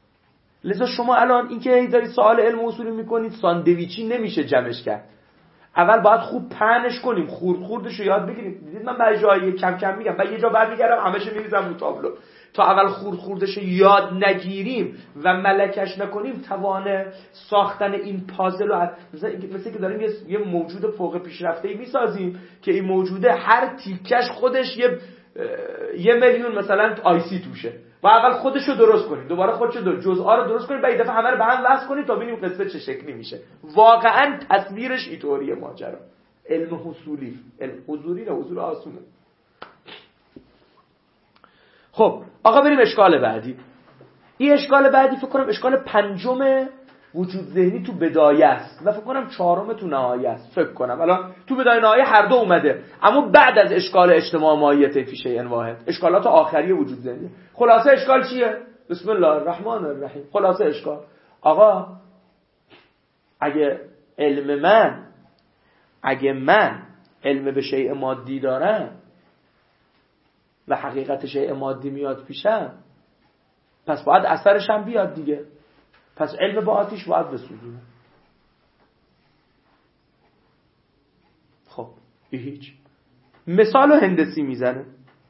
لذا شما الان این که دارید سوال علم اصولی میکنید ساندویچی نمیشه جمعش کرد. اول باید خوب پهنش کنیم، خورد خوردش رو یاد بگیریم. دیدید من بعضی جایی کم کم میگم و یه جا برمیگردم همه‌شو میریزم رو تابلو. تا اول خورد خوردش رو یاد نگیریم و ملکش نکنیم توان ساختن این پازل رو مثلا مثل که داریم یه موجود فوق پیشرفته‌ای میسازیم که این موجوده هر تیکش خودش یه یه میلیون مثلا آی سی توشه و اول خودش رو درست کنیم، دوباره خودش رو جزءا رو درست کنیم، بعد دفعه همه رو به هم وصل کنیم تا ببینیم قصه چه شکلی میشه. واقعا تصویرش اینطوریه ماجرا. علم حصولی، علم حضوری نه، حضور آسونه. خب آقا بریم اشکال بعدی. این اشکال بعدی فکر کنم اشکال پنجم وجود ذهنی تو بدایه است و فکر کنم چهارم تو نهایه است. فکر کنم الان تو بدایه نهایه هر دو اومده، اما بعد از اشکال اجتماع ماهیت فی شیء واحد، اشکالات آخری وجود ذهنی. خلاصه اشکال چیه؟ بسم الله الرحمن الرحیم. خلاصه اشکال آقا اگه علم من اگه من علم به شیء مادی دارم و حقیقت شیء مادی میاد پیشم، پس باید اثرش هم بیاد دیگه. پس علم با آتیش باید بسوزونه. خب هیچ مثال هندسی میزنه،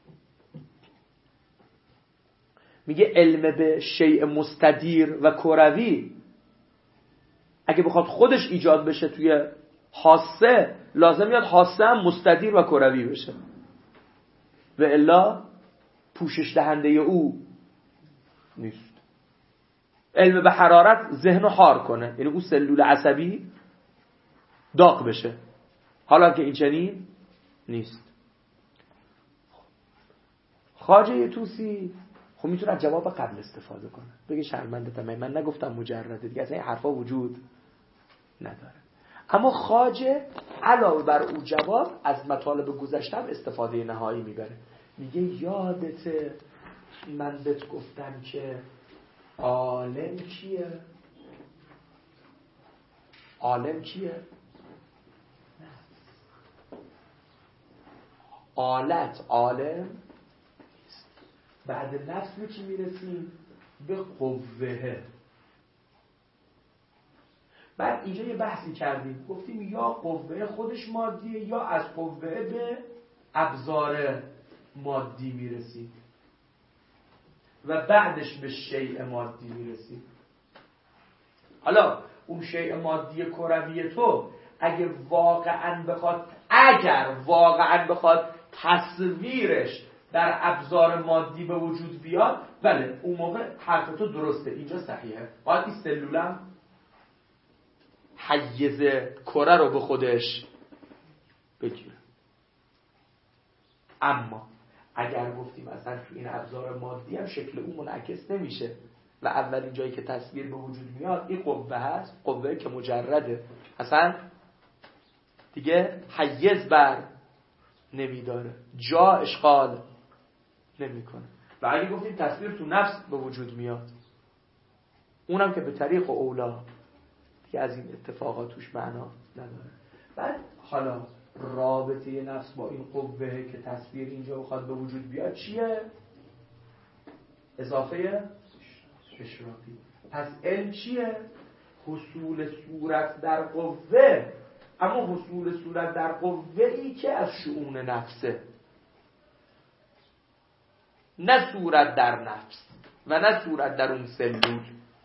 میگه علم به شیء مستدیر و کروی اگه بخواد خودش ایجاد بشه توی حاسه، لازم میاد حاسه هم مستدیر و کروی بشه و الا پوشش دهنده او نیست. علم به حرارت ذهنو حار کنه، یعنی اون سلول عصبی داغ بشه، حالا که این چنین نیست. خواجه طوسی خب میتونه از جواب قبل استفاده کنه، بگه شرمندتم من نگفتم مجرده دیگه، اصلا این حرفا وجود نداره. اما خواجه علاوه بر اون جواب از مطالب گذشته هم استفاده نهایی میبره. میگه یادته من بهت گفتم که عالم کیه؟ عالم کیه؟ آلت عالم. بعد نفس به چی میرسیم؟ به قوه. بعد اینجا یه بحثی کردیم، گفتیم یا قوه خودش مادیه یا از قوه به ابزار مادی میرسیم و بعدش به شیء مادی میرسیم. حالا اون شیء مادی کروی تو اگه واقعا بخواد اگر واقعا بخواد تصویرش در ابزار مادی به وجود بیاد، بله اون موقع حرف تو درسته، اینجا صحیحه، باید این سلولم حیز کره رو به خودش بگیره. اما اگر گفتیم اصلا تو این ابزار مادی هم شکل اون منعکس نمیشه و اولین جایی که تصویر به وجود میاد این قوه هست، قوه که مجرده، اصلا دیگه حیز بر نمیداره، جا اشغال نمیکنه. و اگه گفتیم تصویر تو نفس به وجود میاد، اونم که به طریق اولا که از این اتفاقات توش معنا نداره. بعد حالا رابطه نفس با این قوه که تصویر اینجا بخواد به وجود بیاد چیه؟ اضافه اشراقی. پس علم چیه؟ حصول صورت در قوه، اما حصول صورت در قوه ای که از شؤون نفسه، نه صورت در نفس و نه صورت در اون سلول.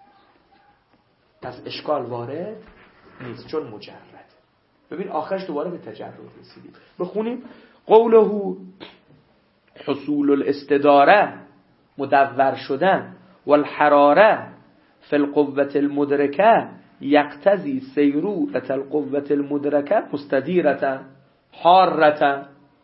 پس اشکال وارد نیست چون مجرد. ببین آخرش دوباره به تجرد رسیدیم. بخونیم قوله حصول الاستداره، مدور شدن، والحراره فی القوة المدرکه یقتضی سیروت القوة المدرکه مستدیرة حارة.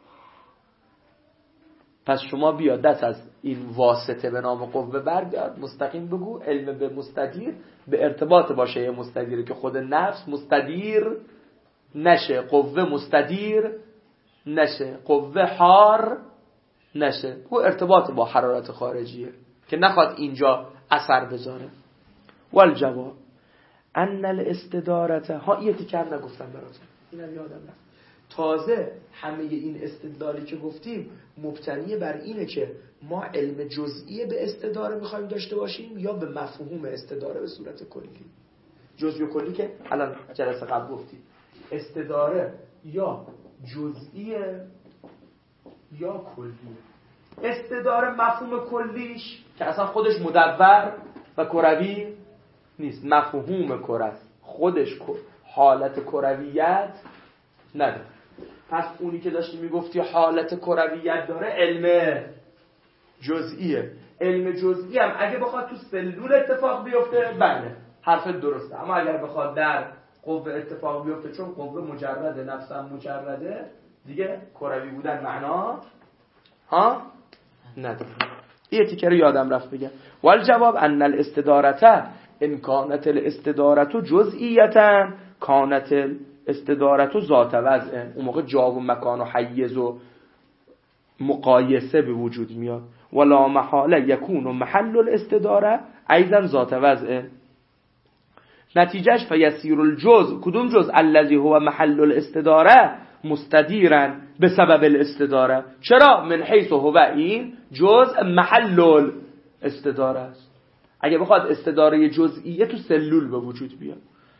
پس شما بیا دست از این واسطه به نام قوه برگرد، مستقیم بگو علم به مستدیر به ارتباط باشه یه مستدیره که خود نفس مستدیر نشه، قوه مستدیر نشه، قوه حار نشه، او ارتباط با حرارت خارجیه که نخواد اینجا اثر بذاره. والجواب ان الاستدارته ها یه تیکر نگفتم براتون، اینم یادم رفت. تازه همه این استدلالی که گفتیم مبتنی بر اینه که ما علم جزئی به استداره میخوایم داشته باشیم یا به مفهوم استداره به صورت کلی. جزئی و کلی که الان جلسه قبل گفتیم، استداره یا جزئیه یا کلیه. استداره مفهوم کلیش که اصلا خودش مدور و کروی نیست، مفهوم کره است، خودش حالت کرویت نداره. پس اونی که داشتی میگفتی حالت کرویت داره علم جزئیه. علم جزئی هم اگه بخواد تو سلول اتفاق بیفته بله حرف درسته، اما اگر بخواد در قوه اتفاق بیفته چون قوه مجرده، نفس هم مجرده، دیگه کروی بودن معنا ها نداره. یه تیکه رو یادم رفت بگم. والجواب ان الاستدارته ان کانت الاستدارته جزئیتا کانت الاستدارته ذات وضع. اون موقع جا و مکان و حیز و مقایسه به وجود میاد. ولا محاله یکون محل الاستداره ایضا ذات وضع. نتیجهش فیسیر الجزء، کدوم جزء؟ الذي هو محل الاستداره مستدیرا به سبب الاستداره. چرا؟ من حیث هو این جزء محل الاستداره است. اگه بخواد استداره جزئیه تو سلول به وجود بیاد.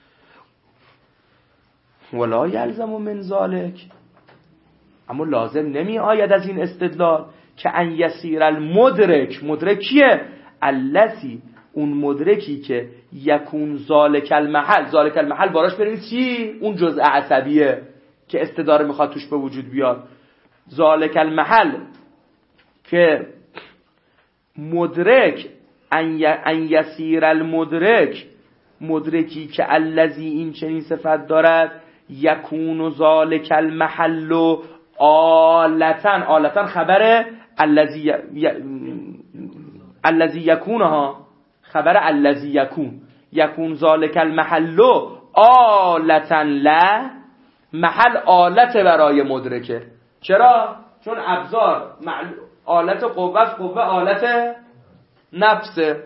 ولا یلزم من ذلك، اما لازم نمی آید از این استدلال که ان یسیر المدرک، مدرک کیه؟ الذی، اون مدرکی که یکون ذالک المحل، ذالک المحل باراش بریم چی؟ اون جزء عصبیه که استداره میخواد توش به وجود بیاد. ذالک المحل که مدرک ان یسیر المدرک، مدرکی که الذی این چنین صفت دارد، یکون ذالک المحل آلتن، آلتن خبر الذی الذی یکونها، خبر الذی یکون، یکون ذالک المحل آلتن لا، محل آلت برای مدرکه. چرا؟ چون ابزار آلت قوه، قوه آلت نفسه.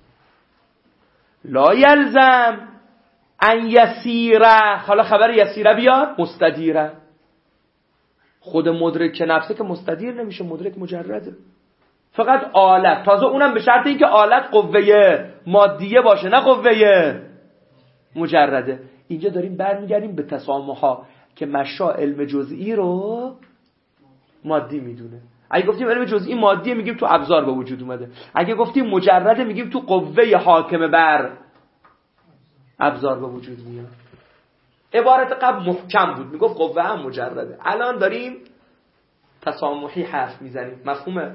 لا یلزم ان یسیره، حالا خبر یسیره بیاد مستدیره. خود مدرک که نفسه که مستدیر نمیشه، مدرک مجرده، فقط آلت، تازه اونم به شرط اینکه آلت قوه مادیه باشه نه قوه مجرده. اینجا داریم برمیگردیم به تسامح‌ها که مشا علم جزئی رو مادی میدونه. اگه گفتیم علم جزئی مادیه میگیم تو ابزار به وجود اومده، اگه گفتیم مجرده میگیم تو قوه حاکمه بر ابزار به وجود میاد. عبارت قبل محکم بود، میگفت قوه هم مجرده، الان داریم تسامحی حرف میزنیم. مفهومه؟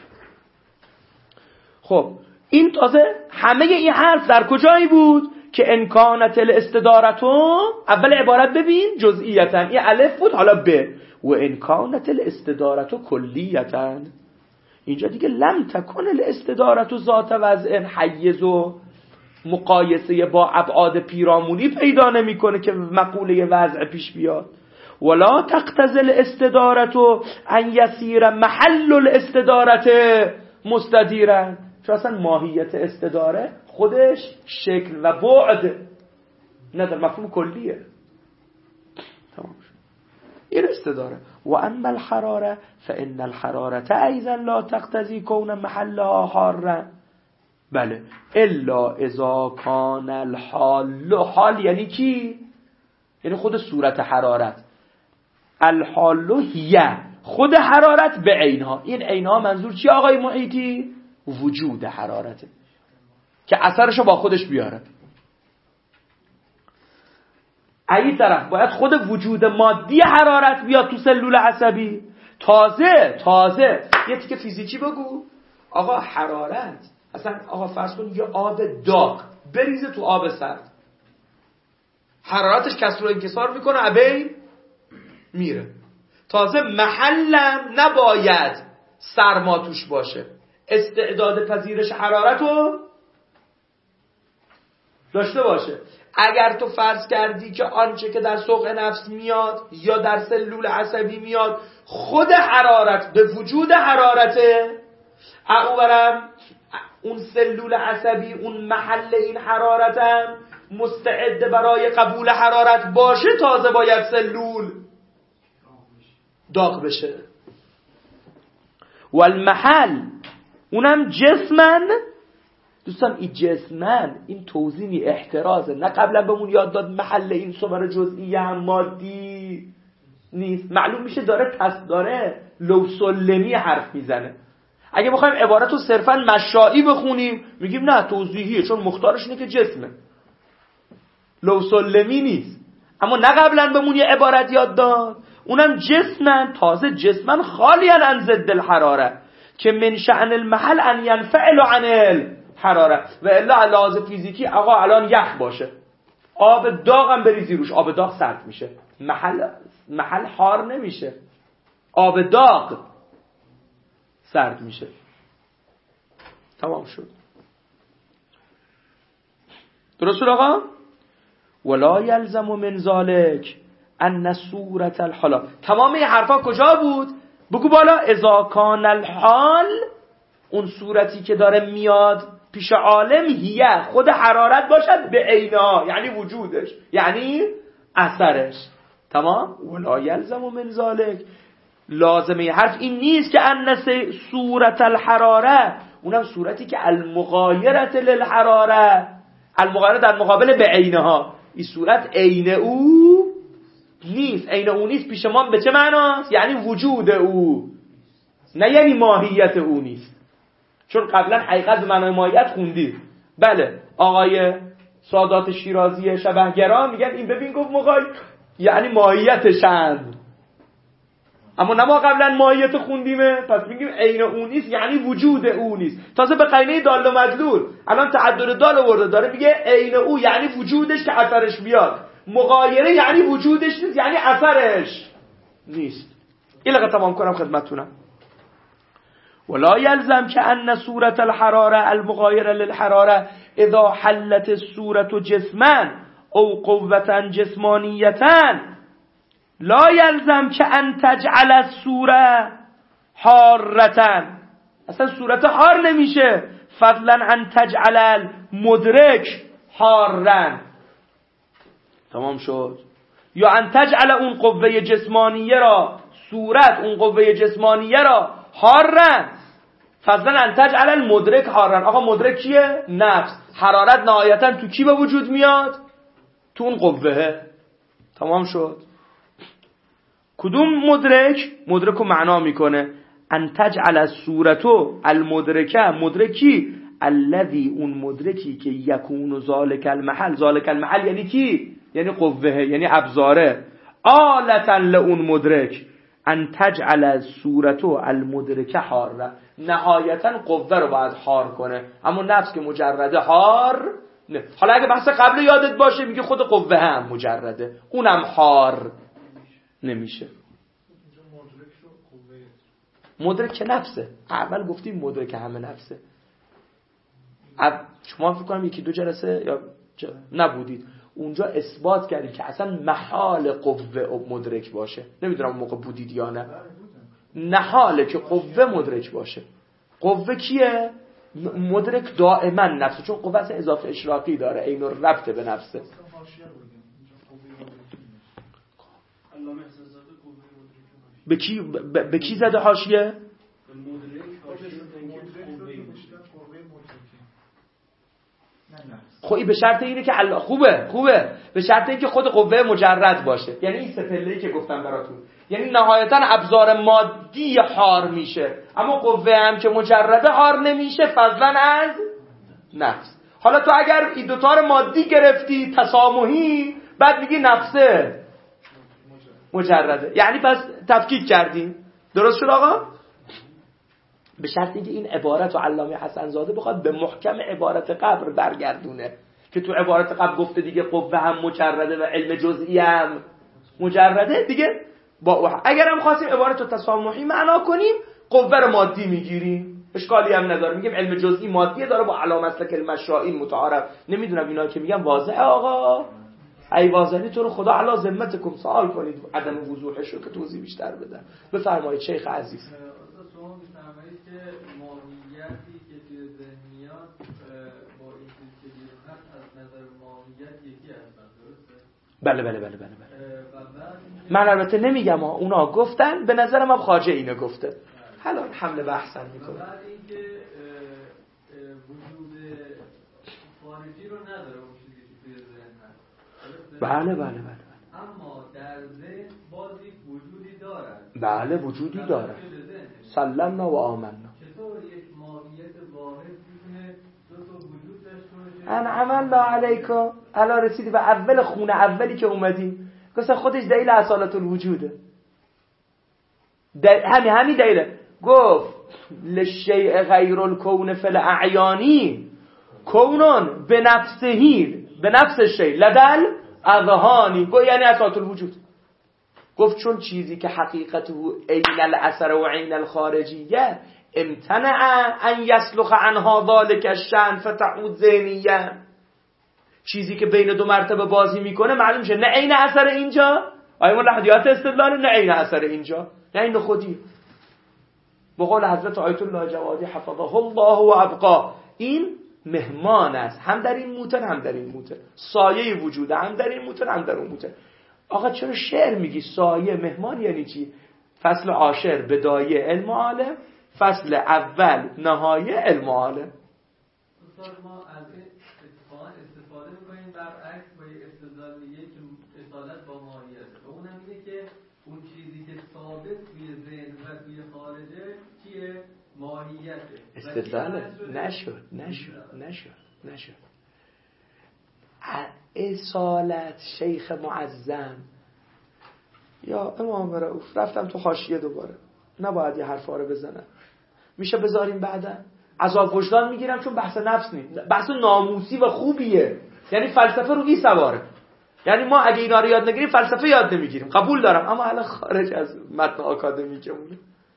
خب این تازه همه این حرف در کجایی بود که امکانت الاستدارتو، اول عبارت ببین جزئیتا، این الف بود، حالا ب، و امکانت الاستدارتو کلیتا. اینجا دیگه لم تکن الاستدارتو ذات وضع حیز و مقایسه با ابعاد پیرامونی پیدا نمیکنه که مقوله وضع پیش بیاد. ولا تقتضی الاستدارتو ان یسیر محل الاستدارت مستدیرا. چون اصلا ماهیت استداره خودش شکل و بعد نداره، مفهوم کلیه. تمام شد. این استداره. و اما الحراره فان الحراره ایضا لا تقتضی کون محلها حارا. بله، الا اذا کان الحال، حال یعنی کی؟ یعنی خود صورت حرارت. الحال هی، خود حرارت به عینها. این عینها منظور چی آقای محیطی؟ وجود حرارته که اثرشو با خودش بیاره. این طرف باید خود وجود مادی حرارت بیاد تو سلول عصبی. تازه تازه یه تیکه فیزیکی بگو آقا، حرارت اصلا آقا فرض کن یه آب داغ بریزه تو آب سرد، حرارتش کسر و انکسار میکنه، ابین میره. تازه محلم نباید سرما توش باشه، استعداد پذیرش حرارت رو داشته باشه. اگر تو فرض کردی که آنچه که در سوق نفس میاد یا در سلول عصبی میاد خود حرارت به وجود حرارته، اونورم اون سلول عصبی، اون محل این حرارتم مستعد برای قبول حرارت باشه، تازه باید سلول داغ بشه. والمحل اونم جسمن دوستان این جسمن این توزیعی احترازه، نه قبلا بهمون یاد داد محل این صور جزئیه هم مادی نیست. معلوم میشه داره تص داره لو سلمی حرف میزنه. اگه بخوایم عبارت رو صرفا مشائی بخونیم میگیم نه توضیحیه، چون مختارش اینه که جسمه، لو سلمی نیست. اما نه قبلا بهمون یه عبارت یاد داد، اونم جسمن، تازه جسمن خالیاً عن ضد الحراره که من شأن المحل ان ينفعل عن الحراره و الا لحاظ فیزیکی آقا الان یخ باشه، آب داغ هم بریزی روش، آب داغ سرد میشه، محل محل حار نمیشه، آب داغ سرد میشه. تمام شد. درست آقا؟ ولا یلزم من ذلك ان صورت الحال. تمام این حرفا کجا بود؟ بگو بالا. اذا کان الحال، اون صورتی که داره میاد پیش عالم، هیه خود حرارت باشد به عینها، یعنی وجودش، یعنی اثرش. تمام. ولا یلزم من ذلك، لازمه حرف این نیست که ان صورت الحراره، اونم صورتی که المغایرت للحراره، المغایره در مقابل به عینها، این صورت عین او نیست. عین او نیست پیش ما به چه معناست؟ یعنی وجود او، نه یعنی ماهیت او نیست. چون قبلا حقیقت به معنای ماهیت خوندید. بله آقای سادات شیرازی شبهگرا میگن این ببین گفت مغایر یعنی ماهیتشند، اما نه ما قبلا ماهیت خوندیمه، پس میگیم عین او نیست یعنی وجود او نیست. تازه به قرینه دال و مدلول الان تعدد دال آورده، داره میگه عین او یعنی وجودش که اثرش بیاد، مغایره یعنی وجودش نیست یعنی اثرش نیست. این لقد تمام کنم خدمتتونم. ولا يلزم که ان صورت الحراره المغایره للحراره اذا حلت الصورة جسما او قوة جسمانیتا لا یلزم که ان تجعل الصوره حارة، اصلا صورت حار نمیشه، فضلا ان تجعل المدرک حارا. تمام شد. یا ان تجعل اون قوه جسمانیه را، صورت اون قوه جسمانیه را حارا، فضلا ان تجعل المدرک حارا. آقا مدرک کیه؟ نفس. حرارت نهایتا تو کی به وجود میاد؟ تو اون قوه. تمام شد. کدوم مدرک؟ مدرک رو معنا میکنه ان تجعل الصورتو المدرکه، مدرکی الذی، اون مدرکی که یکون ذالک المحل، ذالک المحل یعنی کی؟ یعنی قوه، یعنی ابزاره. آلتا لون مدرک ان تجعل الصورتو المدرکه حاره، نهایتا قوه رو باید حار کنه، اما نفس که مجرده حار نه. حالا اگه بحث قبل یادت باشه میگه خود قوه هم مجرده، اونم حار نمیشه. مدرک که نفسه، اول گفتیم مدرک همه نفسه. شما فکر کنم یکی دو جلسه یا نبودید اونجا اثبات کردیم که اصلا محال قوه مدرک باشه. نمیدونم موقع بودید یا نه. نحاله که قوه مدرک باشه. قوه کیه؟ مدرک دائما نفسه، چون قوه اصلا اضافه اشراقی داره، عین ربط به نفسه. به کی به کی زده حاشیه؟ خب به شرط اینه که الله خوبه خوبه به شرط اینه که خود قوه مجرد باشه. یعنی این سه پله‌ای که گفتم براتون، یعنی نهایتا ابزار مادی حار میشه، اما قوه هم که مجرده حار نمیشه، فضلا از نفس. حالا تو اگر این دوتا رو مادی گرفتی تسامحی، بعد میگی نفسه مجرده، یعنی پس تفکیک کردیم. درست شد آقا؟ به شرط اینکه این عبارت رو علامه حسن زاده بخواد به محکم عبارت قبر برگردونه که تو عبارت قبر گفته دیگه قوه هم مجرده و علم جزئی هم مجرده دیگه. با اگر هم خواستیم عبارت رو تسامحی معنا کنیم، قوه رو مادی میگیریم، اشکالی هم نداره، میگیم علم جزئی مادیه، داره با علامه مسلک المشائین متعارف. نمیدونم اینا که میگم واضحه آقا؟ ای واضحی تو رو خدا علی ذمتکم سوال کنید عدم وضوحش رو که توضیح بیشتر بدم. بفرمایید شیخ عزیز. شما میفرمایید که ماهیتی که توی ذهنیات با این چیزی که بیرون هست از نظر ماهیت یکی هستن، درسته؟ بله بله بله بله بله. من البته نمیگم ها، اونا گفتن، به نظرم هم خواجه اینو گفته. حالا حمله بحثن میکنه. بعد اینکه وجود خارجی رو نداره اون چیزی که توی ذهن هست. بله بله بله اما در ذهن باز یک وجودی دارد. بله وجودی دارد. سلمنا و آمنا. چطور یک ماهیت واحد میتونه دو تا وجود داشته باشه؟ انعم الله علیکم. الان رسیدی به اول خونه اولی که اومدیم. گفتم خودش دلیل اصالت الوجوده. همین همین دلیله. گفت للشیء غیر الکون فی الاعیانی کونون به نفسهی به نفس شیء لدل اذهانی. گفت یعنی اصالت الوجود. گفت چون چیزی که حقیقته عین الاثر و عین الخارجیه امتنع ان یسلخ عنها ذلک الشأن فتعود ذهنیه. چیزی که بین دو مرتبه بازی میکنه معلوم شه نه عین اثر اینجا آیا اون لحظیات استدلال، نه عین اثر اینجا، نه این خودی. به قول حضرت آیت الله جوادی حفظه الله و ابقا، این مهمان است هم در این موتن هم در این موتن، سایه وجوده هم در این موتن هم در اون موتن. آقا چرا شعر میگی سایه مهمان یعنی چی؟ فصل عاشر بدایه علم عالم، فصل اول نهایه علم عالم. استاد ما از این اتفاقا استفاده میکنیم برعکس با یک استدلال دیگه که اصالت با ماهیته و اونم اینه که اون چیزی که ثابت توی ذهن و توی خارجه چیه؟ ماهیته. استدلال نشد نشد نشد نشد اصالت شیخ معظم یا امام رؤوف رفتم تو حاشیه دوباره، نباید یه حرفا رو بزنم، میشه بذاریم بعدا عذاب وجدان میگیرم چون بحث نفس نیست، بحث ناموسی و خوبیه. یعنی فلسفه رو این سواره، یعنی ما اگه اینا رو یاد نگیریم فلسفه یاد نمیگیریم، قبول دارم، اما الان خارج از متن آکادمیکمونه.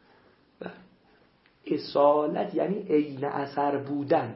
اصالت یعنی عین اثر بودن.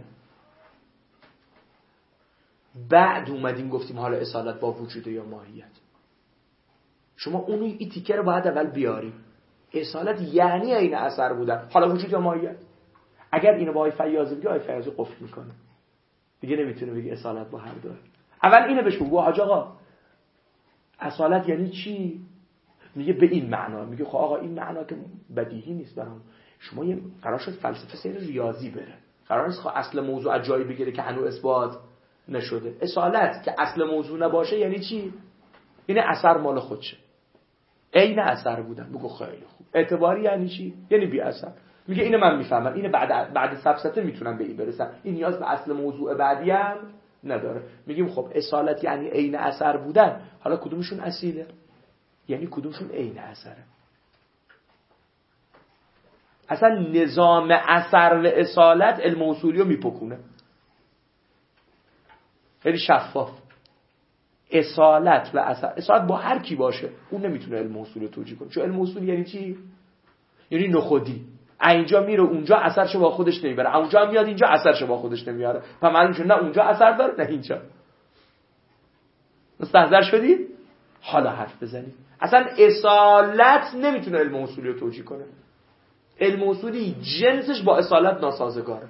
بعد اومدیم گفتیم حالا اصالت با وجود یا ماهیت. شما اونو این تیکه رو باید اول بیاریم. اصالت یعنی عین اثر بودن، حالا وجود یا ماهیت. اگر اینو با آی فیاضی بگی آی فیاضی قفل میکنه، دیگه نمیتونه بگی اصالت با هر دو. اول اینو بهش بگو حاج آقا اصالت یعنی چی؟ میگه به این معنا. میگه خب آقا این معنا که بدیهی نیست برام. شما یه قرار شد فلسفه سیر ریاضی بره، قرار نیست خب اصل موضوع از جایی بگیره که هنوز اثبات نشده. اصالت که اصل موضوع نباشه یعنی چی؟ این اثر مال خودشه، عین اثر بودن. بگو خیلی خوب. اعتباری یعنی چی؟ یعنی بی اثر. میگه اینو من میفهمم، اینو بعد بعد سفسطه میتونم به این برسم، این نیاز به اصل موضوع بعدی هم نداره. میگیم خب اصالت یعنی عین اثر بودن، حالا کدومشون اصیله؟ یعنی کدومشون عین اثره؟ اصلا نظام اثر و اصالت علم اصولی رو میپکونه، خیلی شفاف. اصالت و اثر، اصالت با هر کی باشه اون نمیتونه علم اصولی رو توجیه کنه، چون علم اصولی یعنی چی؟ یعنی نخودی. اینجا میره اونجا اثرشو با خودش نمیبره، اونجا هم میاد اینجا اثرشو با خودش نمیاره. پس معلوم شد نه اونجا اثر داره نه اینجا. مستحضر شدید؟ حالا حرف بزنید. اصلا اصالت نمیتونه علم اصولی رو توجیه کنه. علم اصولی جنسش با اصالت ناسازگاره.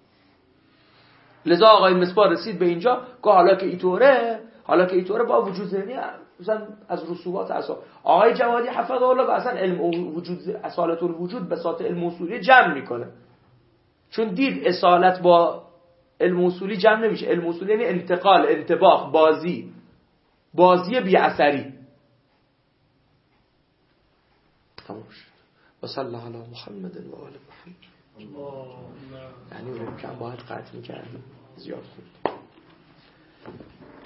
لذا آقای مصباح رسید به اینجا که حالا که اینطوره، حالا که اینطوره با وجود ذهنی مثلا از رسوبات اصال. آقای جوادی حفظه الله اصلا علم وجود اصالت الوجود به صورت علم اصولی جمع میکنه، چون دید اصالت با علم اصولی جمع نمیشه. علم اصولی یعنی انتقال، انطباق، بازی، بازی بی اثری. تمام شد. و صلی الله علی محمد و آل محمد. یعنی اون کم باید قطع میکردیم، زیاد خوب.